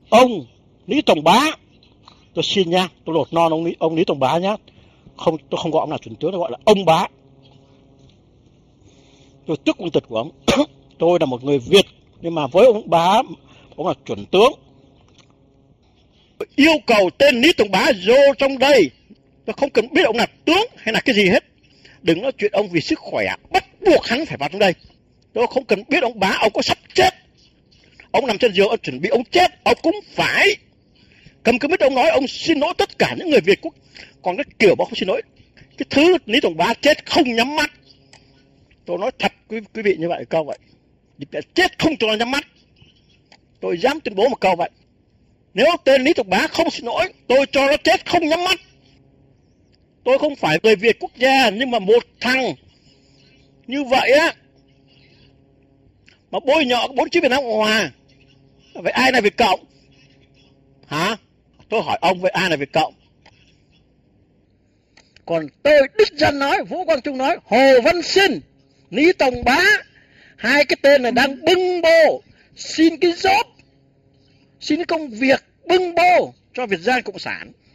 ông Lý Tòng Bá, tôi xin nha, tôi lột non ông Lý Tòng Bá nhá. Không, tôi không gọi ông là chuẩn tướng, tôi gọi là ông Bá. Tôi tức ông tịch của ông. Tôi là một người Việt, nhưng mà với ông Bá, ông là chuẩn tướng. Tôi yêu cầu tên Lý Tòng Bá vô trong đây. Tôi không cần biết ông là tướng hay là cái gì hết. Đừng nói chuyện ông vì sức khỏe, bắt buộc hắn phải vào trong đây. Tôi không cần biết ông Bá, ông có sắp chết. Ông nằm trên giường, ông chuẩn bị ông chết, ông cũng phải cầm cái mic ông nói ông xin lỗi tất cả những người Việt Quốc. Còn cái kiểu mà không xin lỗi, cái thứ Lý Tòng Bá chết không nhắm mắt. Tôi nói thật quý vị như vậy, câu vậy. Chết không cho nó nhắm mắt. Tôi dám tuyên bố một câu vậy. Nếu tên Lý Tòng Bá không xin lỗi, tôi cho nó chết không nhắm mắt. Tôi không phải người Việt quốc gia, nhưng mà một thằng như vậy á, mà bôi nhọ 49 Việt Nam Cộng Hòa, vậy ai là Việt Cộng? Hả? Tôi hỏi ông, vậy ai là Việt Cộng? Còn tôi đích thân nói, Vũ Quang Trung nói, Hồ Văn Sinh, Lý Tòng Bá, hai cái tên này đang bưng bô xin cái job, xin cái công việc bưng bô cho Việt Giang Cộng sản.